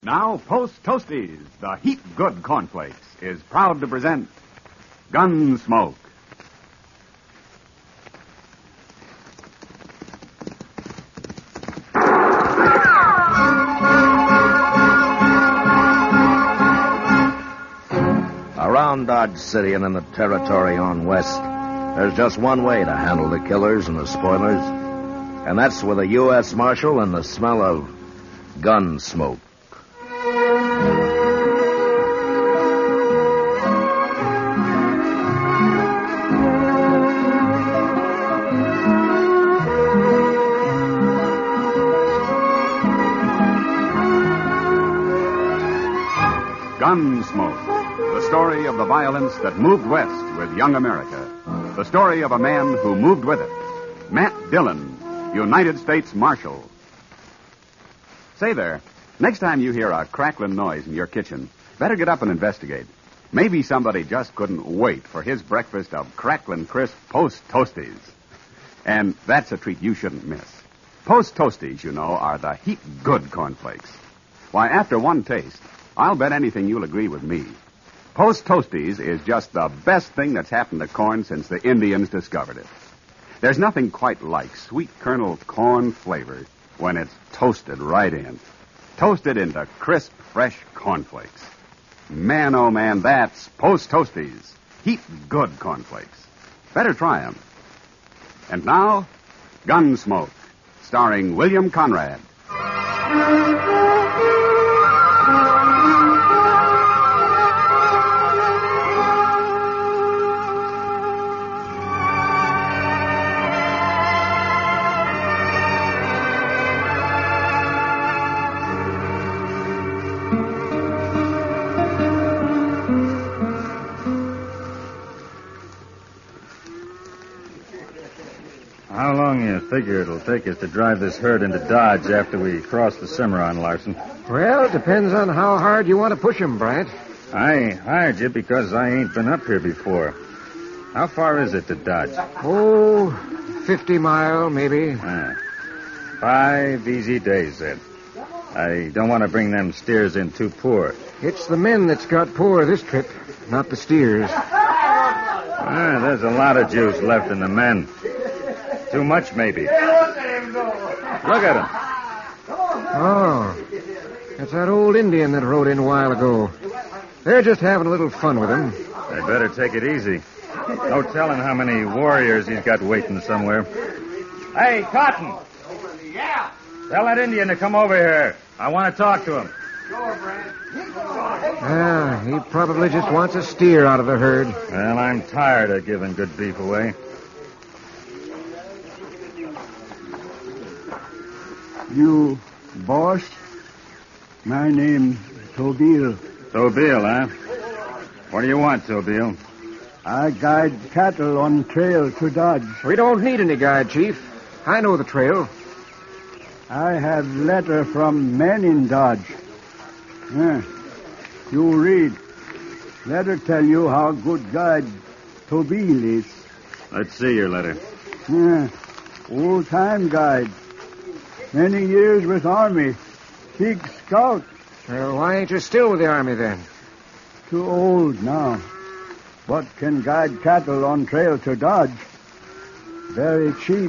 Now, Post Toasties, the heap good cornflakes, is proud to present Gunsmoke. Around Dodge City and in the territory on west, there's just one way to handle the killers and the spoilers, and that's with a U.S. Marshal and the smell of gun smoke. Gunsmoke, the story of the violence that moved west with young America. The story of a man who moved with it. Matt Dillon, United States Marshal. Say there, next time you hear a crackling noise in your kitchen, better get up and investigate. Maybe somebody just couldn't wait for his breakfast of crackling crisp Post Toasties. And that's a treat you shouldn't miss. Post Toasties, you know, are the heap good cornflakes. Why, after one taste, I'll bet anything you'll agree with me. Post Toasties is just the best thing that's happened to corn since the Indians discovered it. There's nothing quite like sweet kernel corn flavor when it's toasted right in. Toasted into crisp, fresh cornflakes. Man, oh man, that's Post Toasties. Heap good cornflakes. Better try 'em. And now, Gunsmoke, starring William Conrad. How long do you figure it'll take us to drive this herd into Dodge after we cross the Cimarron, Larson? Well, it depends on how hard you want to push him, Bryant. I hired you because I ain't been up here before. How far is it to Dodge? Oh, 50 mile, maybe. 5 easy days, then. I don't want to bring them steers in too poor. It's the men that's got poor this trip, not the steers. There's a lot of juice left in the men. Too much, maybe. Look at him. Oh, that's that old Indian that rode in a while ago. They're just having a little fun with him. They better take it easy. No telling how many warriors he's got waiting somewhere. Hey, Cotton. Yeah. Tell that Indian to come over here. I want to talk to him. Sure, Brent. Yeah, he probably just wants a steer out of the herd. Well, I'm tired of giving good beef away. You, boss? My name, Tobile. Tobile, huh? What do you want, Tobile? I guide cattle on trail to Dodge. We don't need any guide, Chief. I know the trail. I have letter from men in Dodge. You read. Letter tell you how good guide Tobile is. Let's see your letter. Old-time guide. Many years with Army. Big scout. Well, why ain't you still with the Army, then? Too old now. But can guide cattle on trail to Dodge. Very cheap.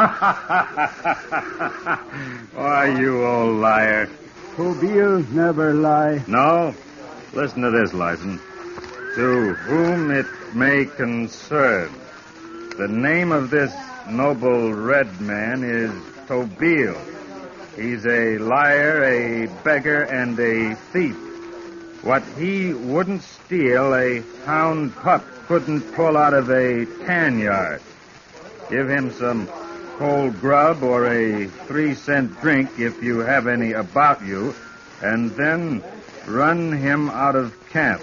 Why, you old liar. Tobile never lie. No? Listen to this, Larson. To whom it may concern, the name of this noble red man is Tobile. He's a liar, a beggar, and a thief. What he wouldn't steal, a hound pup couldn't pull out of a tan yard. Give him some cold grub or a 3-cent drink if you have any about you, and then run him out of camp.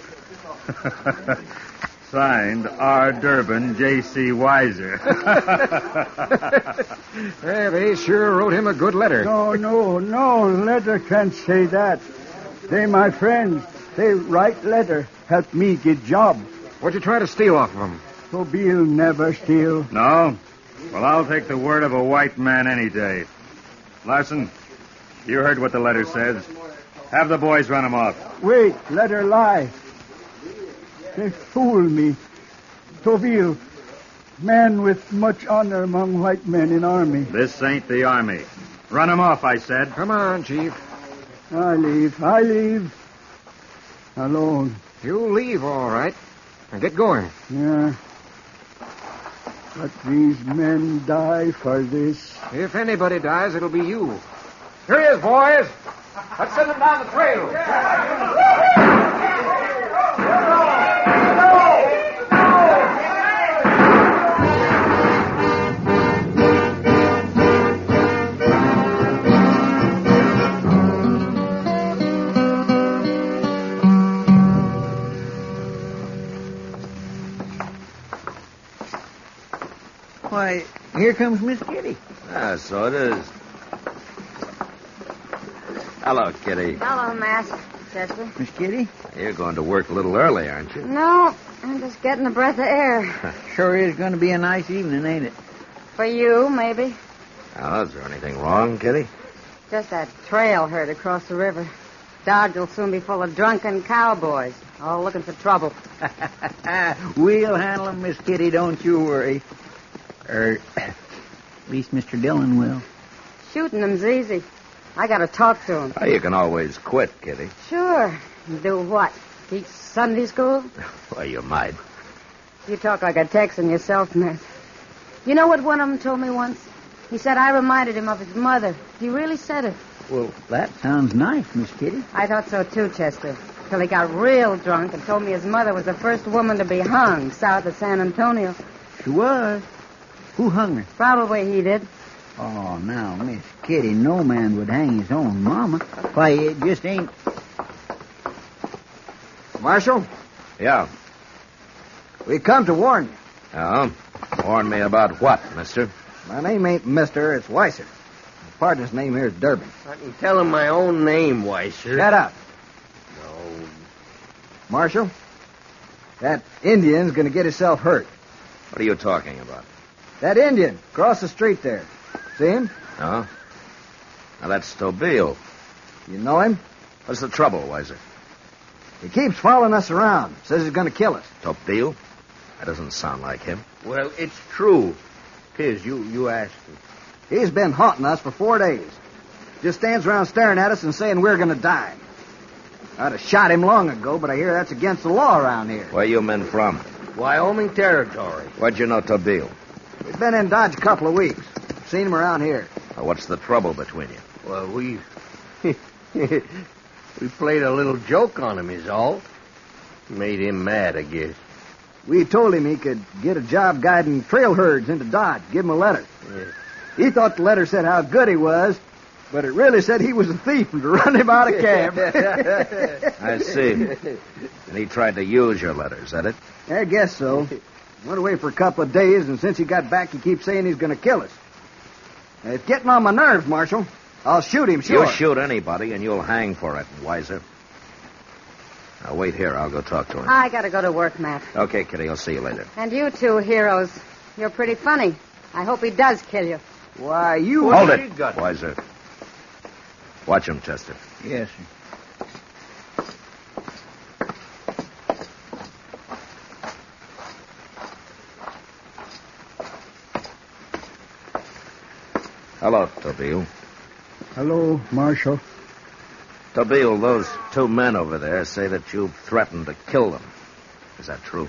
Signed, R. Durbin, J.C. Weiser. Yeah, they sure wrote him a good letter. No. Letter can't say that. They my friends. They write letter. Help me get job. What'd you try to steal off of him? Tobile never steal. No? Well, I'll take the word of a white man any day. Larson, you heard what the letter says. Have the boys run him off. Wait, let her lie. They fooled me. Toville, man with much honor among white men in army. This ain't the army. Run him off, I said. Come on, Chief. I leave. Alone. You leave, all right. And get going. Yeah. But these men die for this. If anybody dies, it'll be you. Here he is, boys. Let's send him down the trail. Why, here comes Miss Kitty. Ah, so it is. Hello, Kitty. Hello, Master Chester. Miss Kitty? You're going to work a little early, aren't you? No, I'm just getting a breath of air. Sure is going to be a nice evening, ain't it? For you, maybe. Oh, is there anything wrong, Kitty? Just that trail herd across the river. Dodge will soon be full of drunken cowboys, all looking for trouble. We'll handle 'em, Miss Kitty, don't you worry. At least Mr. Dillon will. Shooting them's easy. I gotta talk to him. Oh, you can always quit, Kitty. Sure. Do what? Teach Sunday school? Well, you might. You talk like a Texan yourself, Matt. You know what one of them told me once? He said I reminded him of his mother. He really said it. Well, that sounds nice, Miss Kitty. I thought so too, Chester. Till he got real drunk and told me his mother was the first woman to be hung south of San Antonio. She was. Who hung her? Probably he did. Oh, now, Miss Kitty, no man would hang his own mama. Why, it just ain't... Marshal, Yeah. we come to warn you. Oh? Warn me about what, mister? My name ain't Mister, it's Weiser. My partner's name here is Durbin. I can tell him my own name, Weiser. Shut up. No. Marshal, that Indian's going to get himself hurt. What are you talking about? That Indian, across the street there. See him? Oh? Now, that's Tobile. You know him? What's the trouble, Weiser? He keeps following us around. Says he's going to kill us. Tobile? That doesn't sound like him. Well, it's true. 'Tis. You asked him. He's been haunting us for 4 days. Just stands around staring at us and saying we're going to die. I'd have shot him long ago, but I hear that's against the law around here. Where you men from? Wyoming Territory. Where'd you know Tobile? We've been in Dodge a couple of weeks. Seen him around here. Well, what's the trouble between you? Well, we played a little joke on him, is all. Made him mad, I guess. We told him he could get a job guiding trail herds into Dodge. Give him a letter. Yeah. He thought the letter said how good he was, but it really said he was a thief and to run him out of camp. I see. And he tried to use your letter, is that it? I guess so. Went away for a couple of days, and since he got back, he keeps saying he's going to kill us. It's getting on my nerves, Marshal. I'll shoot him, sure. You shoot anybody, and you'll hang for it, Weiser. Now, wait here. I'll go talk to him. I gotta go to work, Matt. Okay, Kitty. I'll see you later. And you two heroes, you're pretty funny. I hope he does kill you. Why, you... Hold it, Weiser. Watch him, Chester. Yes, sir. Hello, Tobile. Hello, Marshal. Tobile, those 2 men over there say that you've threatened to kill them. Is that true?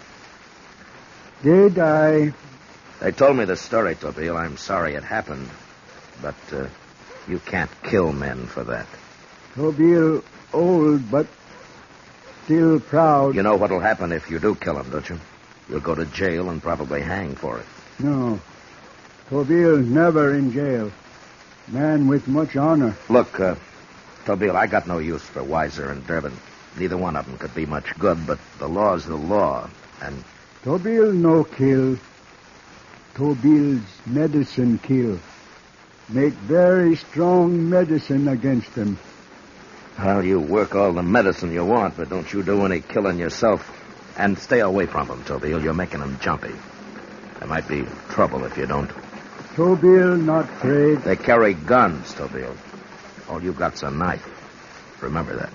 Did I? They told me the story, Tobile. I'm sorry it happened. But you can't kill men for that. Tobile old, but still proud. You know what'll happen if you do kill them, don't you? You'll go to jail and probably hang for it. No. Tobile never in jail. Man with much honor. Look, Tobile, I got no use for Weiser and Durbin. Neither one of them could be much good, but the law's the law, and... Tobile no kill. Tobile's medicine kill. Make very strong medicine against them. Well, you work all the medicine you want, but don't you do any killing yourself. And stay away from them, Tobile. You're making them jumpy. There might be trouble if you don't. Tobile not afraid. They carry guns, Tobile. All you got's a knife. Remember that.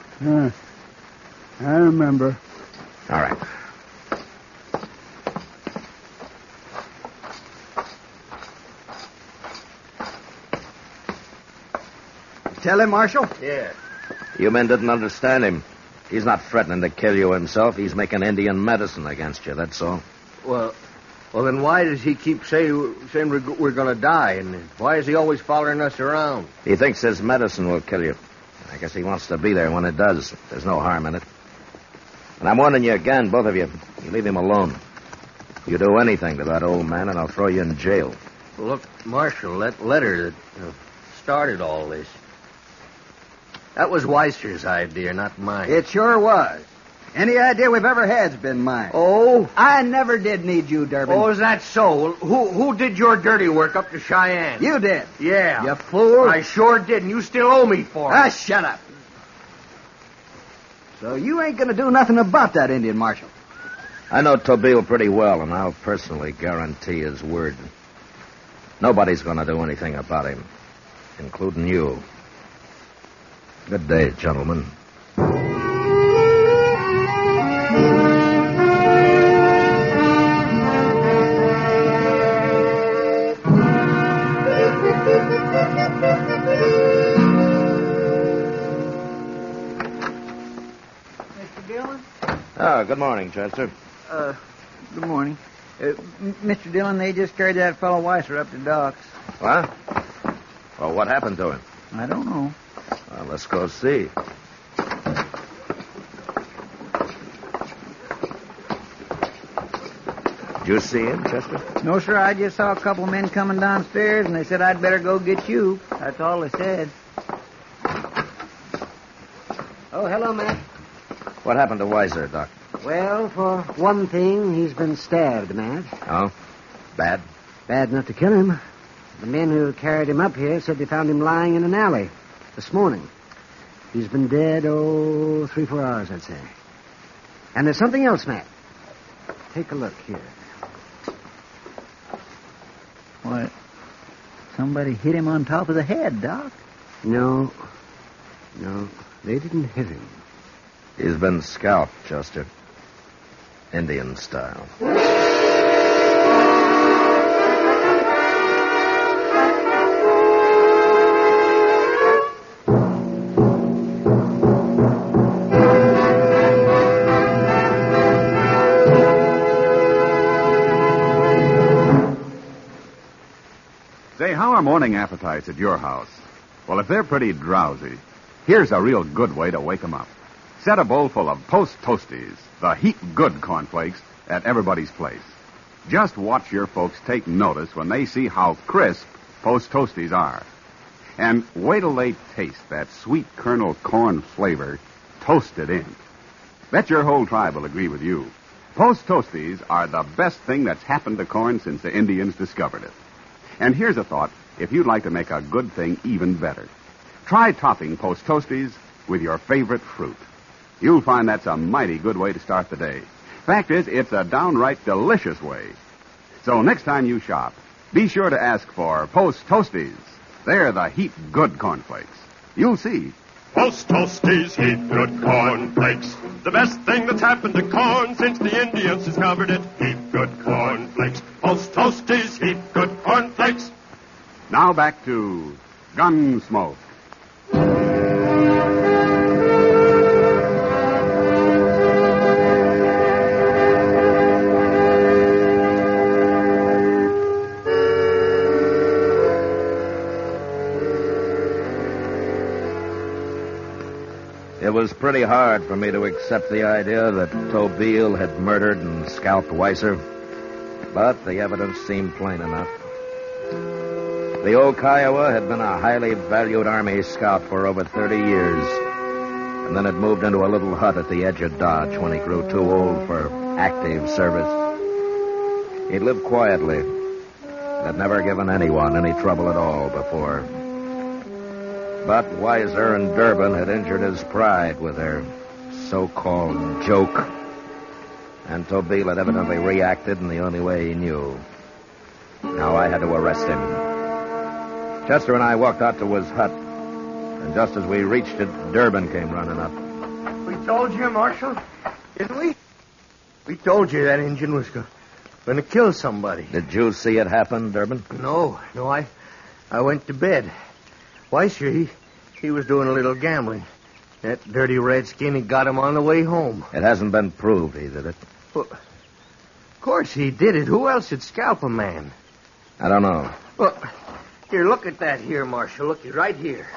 I remember. All right. Tell him, Marshal? Yeah. You men didn't understand him. He's not threatening to kill you himself. He's making Indian medicine against you, that's all. Well, then why does he keep saying we're going to die? And why is he always following us around? He thinks his medicine will kill you. I guess he wants to be there when it does. There's no harm in it. And I'm warning you again, both of you. You leave him alone. You do anything to that old man, and I'll throw you in jail. Look, Marshal, that letter that started all this, that was Weiser's idea, not mine. It sure was. Any idea we've ever had's been mine. Oh? I never did need you, Durbin. Oh, is that so? Who did your dirty work up to Cheyenne? You did. Yeah. You fool. I sure did, and you still owe me for it. Shut up. So you ain't going to do nothing about that Indian, Marshal? I know Tobeel pretty well, and I'll personally guarantee his word. Nobody's going to do anything about him, including you. Good day, gentlemen. Mr. Dillon? Good morning, Chester. Good morning. Mr. Dillon, they just carried that fellow Weiser up to docks. What? Well, what happened to him? I don't know. Well, let's go see. Did you see him, Chester? No, sir, I just saw a couple of men coming downstairs, and they said I'd better go get you. That's all they said. Oh, hello, Matt. What happened to Weiser, Doc? Well, for one thing, he's been stabbed, Matt. Oh? Bad? Bad enough to kill him. The men who carried him up here said they found him lying in an alley this morning. He's been dead, 3-4 hours, I'd say. And there's something else, Matt. Take a look here. What? Somebody hit him on top of the head, Doc. No, they didn't hit him. He's been scalped, Chester. Indian style. Say, how are morning appetites at your house? Well, if they're pretty drowsy, here's a real good way to wake 'em up. Set a bowl full of Post Toasties, the heap good cornflakes, at everybody's place. Just watch your folks take notice when they see how crisp Post Toasties are. And wait till they taste that sweet kernel corn flavor toasted in. Bet your whole tribe will agree with you. Post Toasties are the best thing that's happened to corn since the Indians discovered it. And here's a thought if you'd like to make a good thing even better. Try topping Post Toasties with your favorite fruit. You'll find that's a mighty good way to start the day. Fact is, it's a downright delicious way. So next time you shop, be sure to ask for Post Toasties. They're the heap good cornflakes. You'll see. Post Toasties, heap good cornflakes. The best thing that's happened to corn since the Indians discovered it. Heap good cornflakes. Post Toasties, heap good cornflakes. Now back to Gunsmoke. It was pretty hard for me to accept the idea that Tobeel had murdered and scalped Weiser, but the evidence seemed plain enough. The old Kiowa had been a highly valued Army scout for over 30 years, and then had moved into a little hut at the edge of Dodge when he grew too old for active service. He'd lived quietly and had never given anyone any trouble at all before. But Weiser and Durbin had injured his pride with their so-called joke. And Tobeel had evidently reacted in the only way he knew. Now I had to arrest him. Chester and I walked out to his hut. And just as we reached it, Durbin came running up. We told you, Marshal, didn't we? We told you that Injun was going to kill somebody. Did you see it happen, Durbin? No, I went to bed. Weisser, he was doing a little gambling. That dirty redskin, he got him on the way home. It hasn't been proved he did it. Well, of course he did it. Who else would scalp a man? I don't know. Well, here, look at that here, Marshal. Look, right here.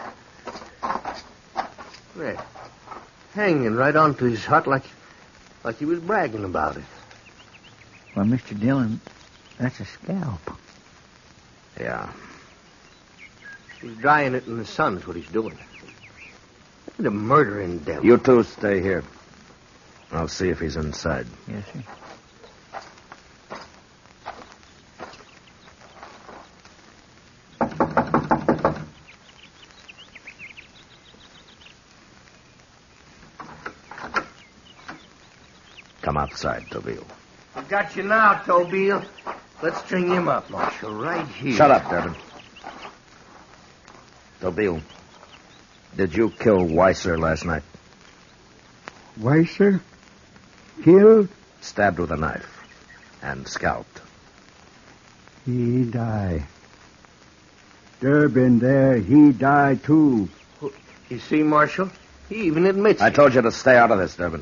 There. Hanging right onto his hut like he was bragging about it. Well, Mr. Dillon, that's a scalp. Yeah. He's drying it in the sun is what he's doing. The murdering devil. You two stay here. I'll see if he's inside. Yes, sir. Come outside, Tobile. I got you now, Tobile. Let's string him up, Marshal, right here. Shut up, Durbin. Tobile, did you kill Weisser last night? Weisser? Killed? Stabbed with a knife. And scalped. He died. Durbin there, he died too. You see, Marshal? He even admits I it. told you to stay out of this, Durbin.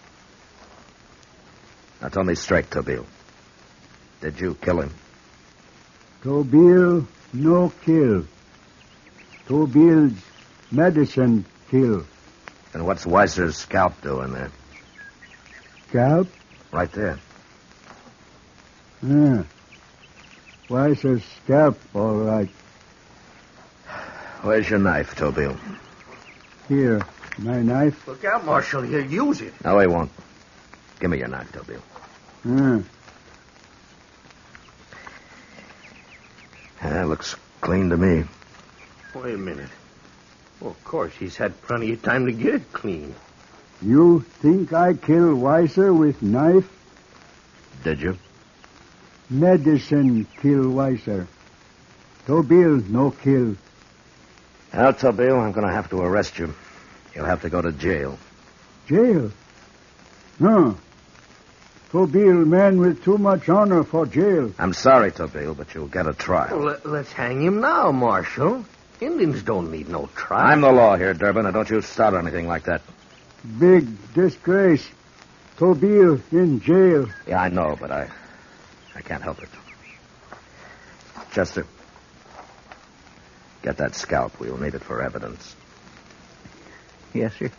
Now tell me straight, Tobile. Did you kill him? Tobile no kill. Tobile's medicine kill. And what's Weisser's scalp doing there? Scalp? Right there. Yeah. Weisser's scalp, all right. Where's your knife, Tobile? Here, my knife. Look out, Marshal. He'll use it. No, he won't. Give me your knife, Tobile. Yeah. Yeah, looks clean to me. Wait a minute. Well, of course, he's had plenty of time to get it clean. You think I kill Weisser with knife? Did you? Medicine kill Weisser. Tobile no kill. Now, Tobile, I'm going to have to arrest you. You'll have to go to jail. Jail? No. Tobile man with too much honor for jail. I'm sorry, Tobile, but you'll get a trial. Well, let's hang him now, Marshal. Indians don't need no trial. I'm the law here, Durbin, and don't you start anything like that. Big disgrace. Tobile in jail. Yeah, I know, but I can't help it. Chester, get that scalp. We'll need it for evidence. Yes, sir.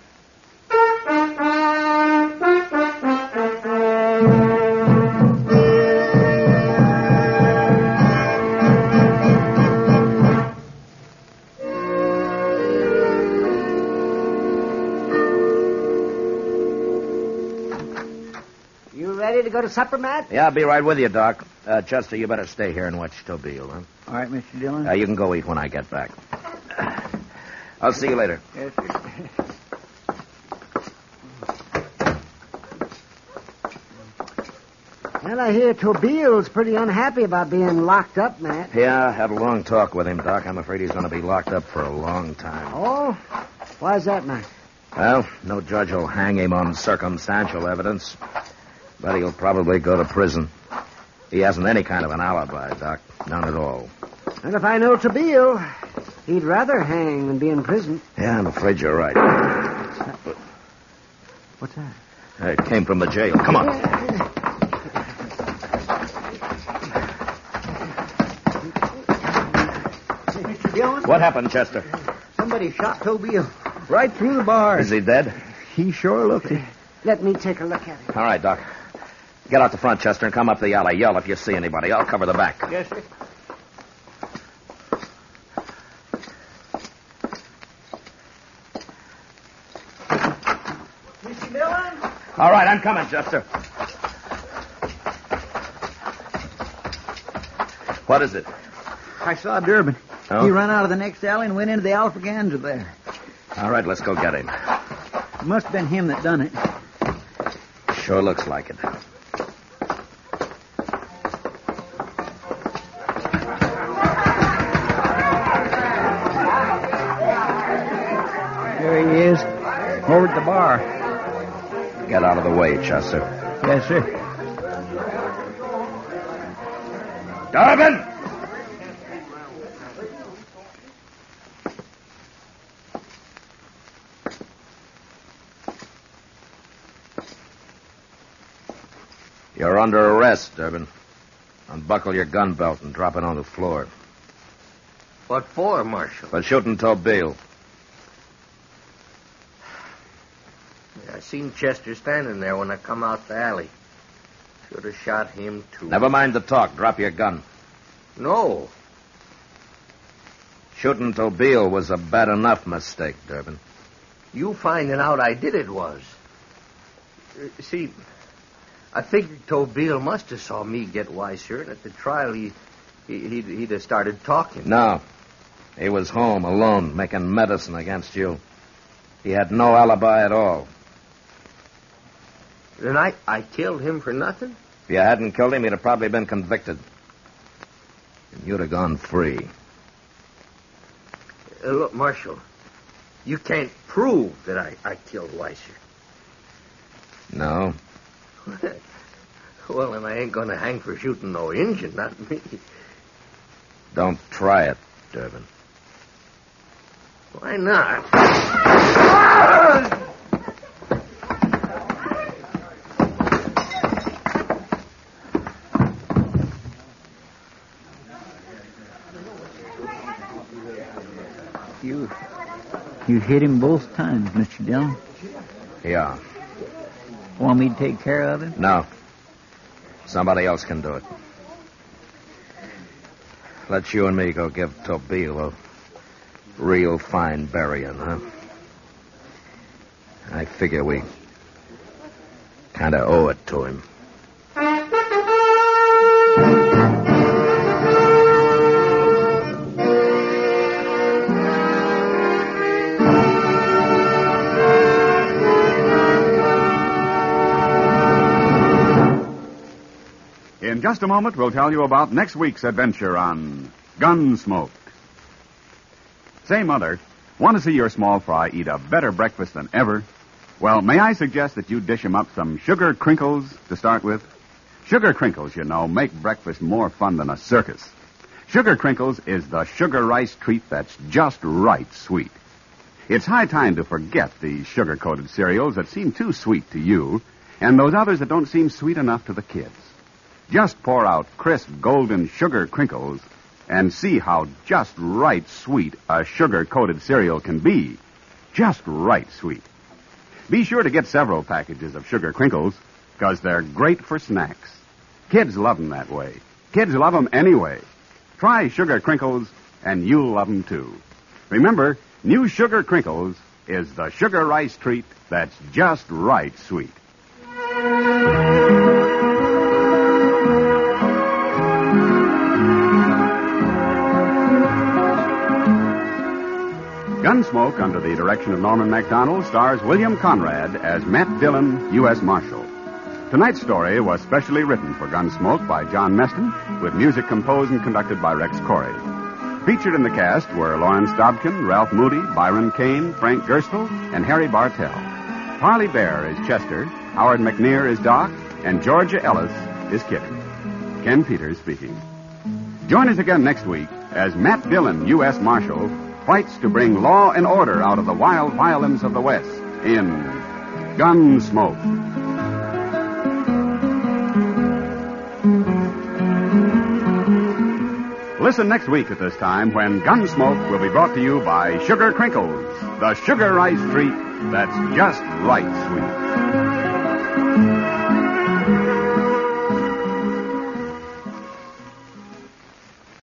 Ready to go to supper, Matt? Yeah, I'll be right with you, Doc. Chester, you better stay here and watch Tobile, huh? All right, Mr. Dillon. You can go eat when I get back. I'll see you later. Yes, sir. Well, I hear Tobile's pretty unhappy about being locked up, Matt. Yeah, I had a long talk with him, Doc. I'm afraid he's going to be locked up for a long time. Oh? Why's that, Matt? Well, no judge will hang him on circumstantial evidence. But he'll probably go to prison. He hasn't any kind of an alibi, Doc. None at all. And if I know Tobile, he'd rather hang than be in prison. Yeah, I'm afraid you're right. What's that? It came from the jail. Come on. Mr. Dillon? What happened, Chester? Somebody shot Tobile right through the bars. Is he dead? He sure looked it. Let me take a look at him. All right, Doc. Get out the front, Chester, and come up the alley. Yell if you see anybody. I'll cover the back. Yes, sir. Mr. Dillon? All right, I'm coming, Chester. What is it? I saw Durbin. Oh? He ran out of the next alley and went into the Alfraganza there. All right, let's go get him. It must have been him that done it. Sure looks like it. Forward the bar. Get out of the way, Chester. Yes, sir. Durbin! You're under arrest, Durbin. Unbuckle your gun belt and drop it on the floor. What for, Marshal? For shooting Tobeel. I seen Chester standing there when I come out the alley. Should have shot him, too. Never mind the talk. Drop your gun. No. Shooting Tobeel was a bad enough mistake, Durbin. You finding out I did it was. See, I figured Tobeel must have saw me get Weiser, and at the trial he'd have started talking. No. He was home, alone, making medicine against you. He had no alibi at all. Then I killed him for nothing? If you hadn't killed him, he'd have probably been convicted. And you'd have gone free. Look, Marshal, you can't prove that I killed Weiser. No. Well, then I ain't going to hang for shooting no Injun, not me. Don't try it, Durbin. Why not? You hit him both times, Mr. Dillon. Yeah. Want me to take care of him? No. Somebody else can do it. Let you and me go give Tobeel a real fine burying, huh? I figure we kind of owe it to him. In just a moment, we'll tell you about next week's adventure on Gunsmoke. Say, Mother, want to see your small fry eat a better breakfast than ever? Well, may I suggest that you dish him up some sugar crinkles to start with? Sugar crinkles, you know, make breakfast more fun than a circus. Sugar crinkles is the sugar rice treat that's just right sweet. It's high time to forget the sugar-coated cereals that seem too sweet to you and those others that don't seem sweet enough to the kids. Just pour out crisp golden sugar crinkles and see how just right sweet a sugar-coated cereal can be. Just right sweet. Be sure to get several packages of sugar crinkles because they're great for snacks. Kids love them that way. Kids love them anyway. Try sugar crinkles and you'll love them too. Remember, new sugar crinkles is the sugar rice treat that's just right sweet. Gunsmoke, under the direction of Norman MacDonald, stars William Conrad as Matt Dillon, U.S. Marshal. Tonight's story was specially written for Gunsmoke by John Meston, with music composed and conducted by Rex Corey. Featured in the cast were Lawrence Dobkin, Ralph Moody, Byron Kane, Frank Gerstle, and Harry Bartell. Parley Bear is Chester, Howard McNear is Doc, and Georgia Ellis is Kitty. Ken Peters speaking. Join us again next week as Matt Dillon, U.S. Marshal, fights to bring law and order out of the wild violence of the West in Gunsmoke. Listen next week at this time when Gunsmoke will be brought to you by Sugar Crinkles, the sugar rice treat that's just right sweet.